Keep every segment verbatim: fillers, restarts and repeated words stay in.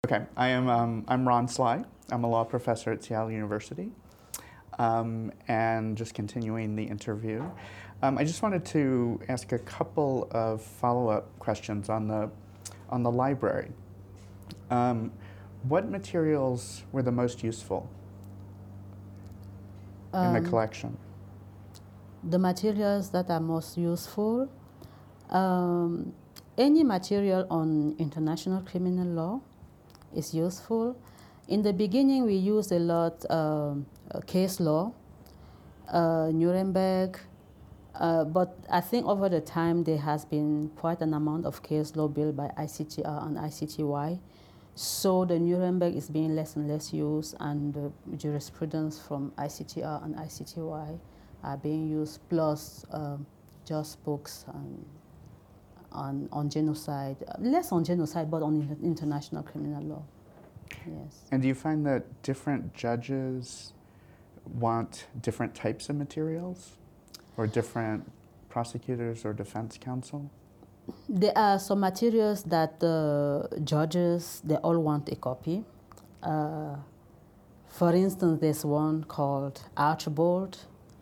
Okay, I am, um, I'm Ron Sly. I'm a law professor at Seattle University. Um, and just continuing the interview, um, I just wanted to ask a couple of follow-up questions on the, on the library. Um, what materials were the most useful in the Um, collection? the materials that are most useful, um, any material on international criminal law is useful. In the beginning, we used a lot um, uh, case law, uh, Nuremberg, uh, but I think over the time there has been quite an amount of case law built by I C T R and I C T Y. So the Nuremberg is being less and less used, and the jurisprudence from I C T R and I C T Y are being used, plus um, just books on, on, on genocide, less on genocide, but on inter international criminal law. Yes. And do you find that different judges want different types of materials, or different prosecutors or defense counsel? There are some materials that the uh, judges, they all want a copy. Uh, for instance, there's one called Archbold.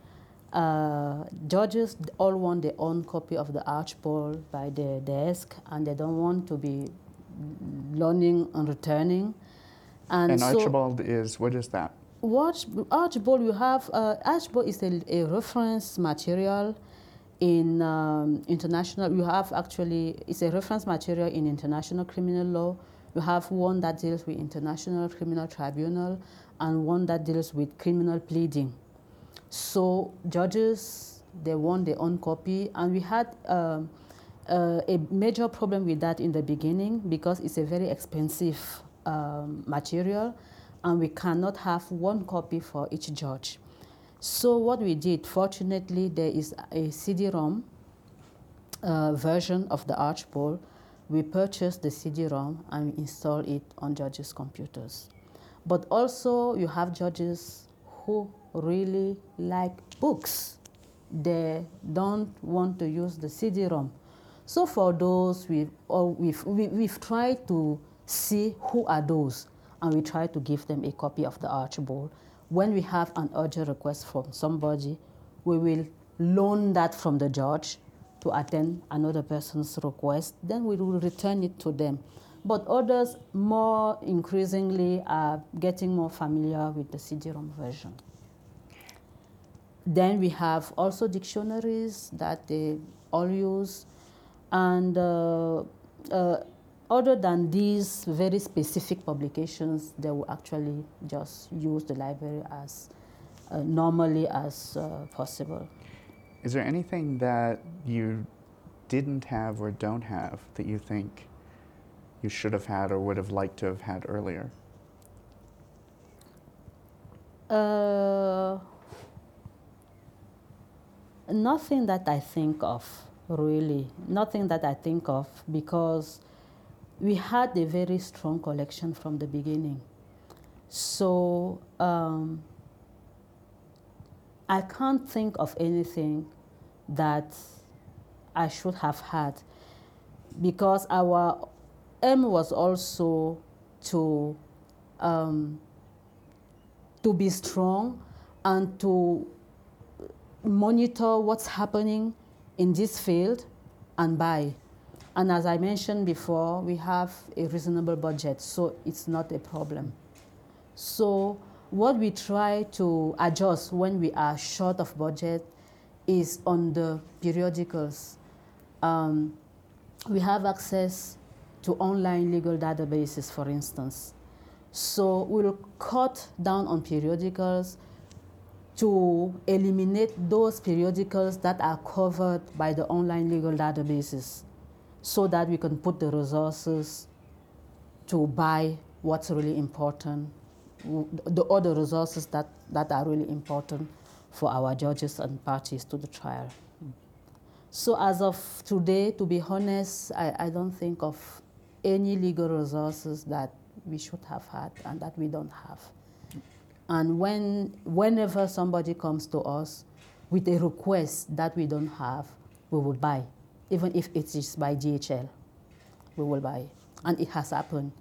Uh, judges all want their own copy of the Archbold by their desk, and they don't want to be learning and returning. And, and so Archbold is, what is that? Watch, Archbold, you have, uh, Archbold is a, a reference material in um, international, you have actually, it's a reference material in international criminal law. You have one that deals with international criminal tribunal and one that deals with criminal pleading. So judges, they want their own copy, and we had um, uh, a major problem with that in the beginning because it's a very expensive um, material, and we cannot have one copy for each judge. So what we did, fortunately, there is a C D ROM uh, version of the Archbold. We purchased the C D ROM and we installed it on judges' computers. But also, you have judges who really like books. They don't want to use the C D ROM. So for those, we've, or we've, we've tried to see who are those, and we try to give them a copy of the Archbold. When we have an urgent request from somebody, we will loan that from the judge to attend another person's request, then we will return it to them. But others, more increasingly, are getting more familiar with the C D ROM version. Then we have also dictionaries that they all use. And uh, uh, other than these very specific publications, they will actually just use the library as uh, normally as uh, possible. Is there anything that you didn't have or don't have that you think you should have had or would have liked to have had earlier? Uh, nothing that I think of, really. Nothing that I think of, because we had a very strong collection from the beginning. So um, I can't think of anything that I should have had, because our aim was also to um, to be strong and to monitor what's happening in this field and buy. And as I mentioned before, we have a reasonable budget, so it's not a problem. So what we try to adjust when we are short of budget is on the periodicals. Um, we have access to online legal databases, for instance. So we'll cut down on periodicals to eliminate those periodicals that are covered by the online legal databases, so that we can put the resources to buy what's really important, the other resources that, that are really important for our judges and parties to the trial. So as of today, to be honest, I, I don't think of any legal resources that we should have had and that we don't have. And when, whenever somebody comes to us with a request that we don't have, we will buy. Even if it is by D H L, we will buy. And it has happened.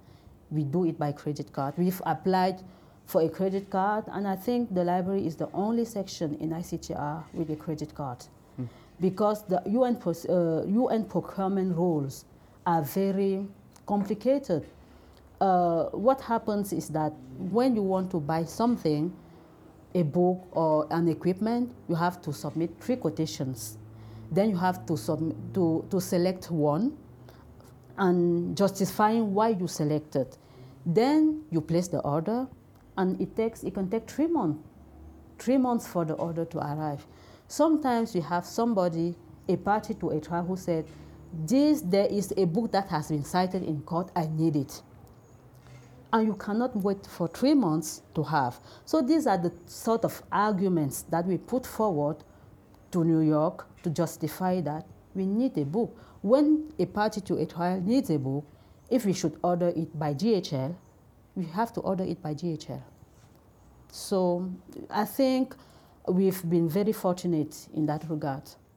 we do it by credit card. We've applied for a credit card, and I think the library is the only section in I C T R with a credit card. Mm. Because the U N, uh, U N procurement rules are very complicated. Uh, what happens is that when you want to buy something, a book or an equipment, you have to submit three quotations. Then you have to, submit, to, to select one and justifying why you selected. Then you place the order, and it takes it can take three months, three months for the order to arrive. Sometimes you have somebody, a party to a trial, who said, "This there is a book that has been cited in court. I need it," and you cannot wait for three months to have. So these are the sort of arguments that we put forward to New York to justify that we need a book. When a party to a trial needs a book, if we should order it by G H L, we have to order it by G H L. So I think we've been very fortunate in that regard.